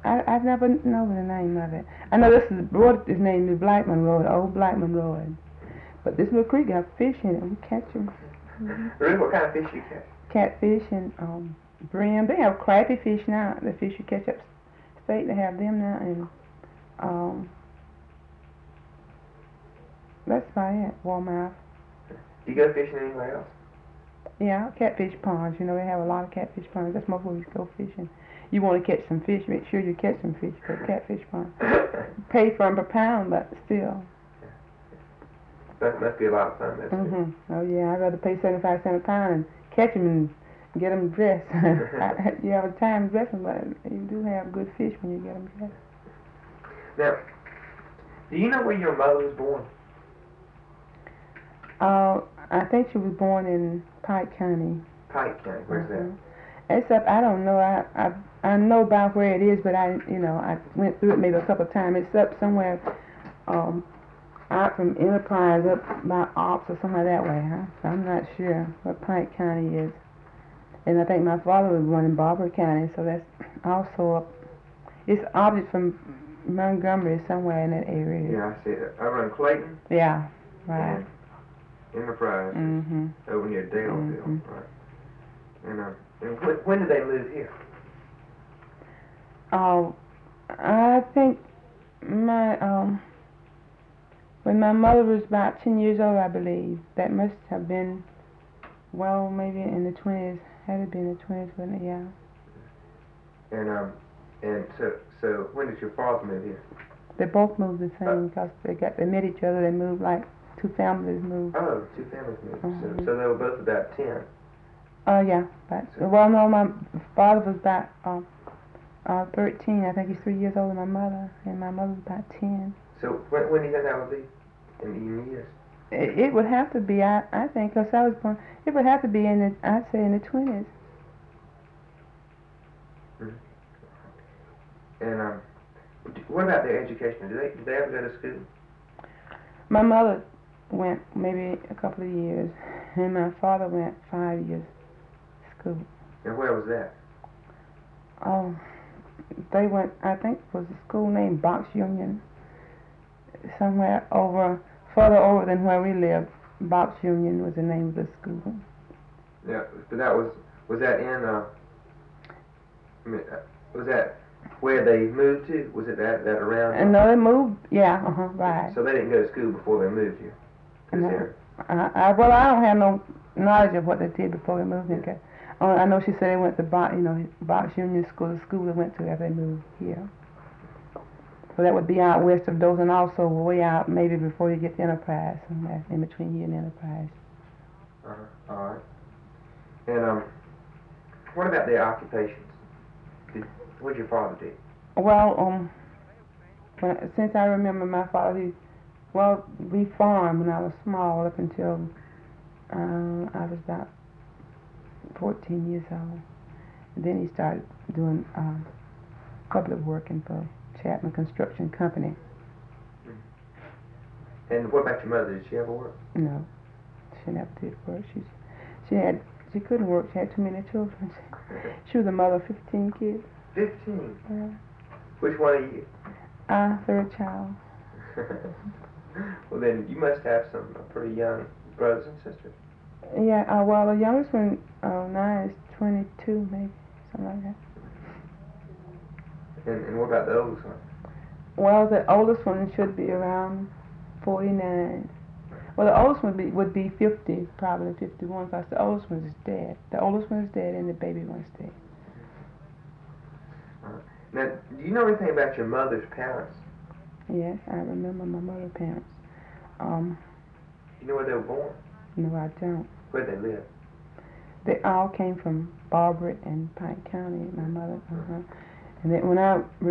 I've never know the name of it. I know this road is named the Blackman Road, Old Blackman Road. But this little creek got fish in it. We catch them. Really, what kind of fish you catch? Catfish and brim. They have crappie fish now. The fish you catch up state, they have them now. And that's about it. Warmouth. Do you go fishing anywhere else? Yeah, catfish ponds. You know, they have a lot of catfish ponds. That's most where we go fishing. You want to catch some fish, make sure you catch some fish. But catfish pond. Pay for them per pound, but still. That must be a lot of fun, that's it. Oh yeah, I'd rather pay 75 cents a pound and catch them and get them dressed. You have a time dressing, but you do have good fish when you get them dressed. Now, do you know where your mother was born? I think she was born in Pike County. Pike County, where's that? Except I don't know. I know about where it is, but I went through it maybe a couple of times. It's up somewhere out from Enterprise, up by Ops or somewhere that way, huh? So I'm not sure what Pike County is. And I think my father was born in Barber County, so that's also up. It's opposite from Montgomery, somewhere in that area. Yeah, I see it. Over in Clayton? Yeah, right. And Enterprise, over near Daleville, right? And when did they move here? I think when my mother was about 10 years old, I believe. That must have been, well, maybe in the 20s. Had it been in the 20s, wouldn't it? Yeah. And so when did your father move here? They both moved the same because they met each other. They moved like two families moved. Oh, two families moved. So they were both about 10. Yeah. Well, no, my father was about 13. I think he's 3 years older than my mother, and my mother was about 10. So when do you think that would be in years? It would have to be, I think, because I was born. It would have to be I'd say in the 20s. And what about their education? Did they ever go to school? My mother went maybe a couple of years, and my father went 5 years to school. And where was that? Oh, they went, I think it was a school named Box Union, somewhere further over than where we lived. Box Union was the name of the school. Yeah, but was that in, was that where they moved to? Was it that around? And no, they moved, yeah, right. So they didn't go to school before they moved here? No. Well, I don't have no knowledge of what they did before they moved here. I know she said they went to Box Union School, the school they went to after they moved here. So that would be out west of those, and also way out maybe before you get to Enterprise, somewhere in between here and Enterprise. All right. And what about their occupations? What did your father do? Well, since I remember my father, we farmed when I was small up until I was about 14 years old. And then he started doing public working for Chapman Construction Company. And what about your mother? Did she ever work? No, she never did work. She couldn't work. She had too many children. She was a mother of 15 kids. 15? Which one are you? Third child. Well, then you must have some pretty young brothers and sisters. Yeah, well, the youngest one now is 22, maybe, something like that. And what about the oldest one? Well, the oldest one should be around 49. Well, the oldest one would be 50, probably 51, because the oldest one is dead. The oldest one is dead, and the baby one's dead. Now, do you know anything about your mother's parents? Yes, I remember my mother's parents. You know where they were born? No, I don't. Where they lived? They all came from Barber and Pike County, my mother. And then when I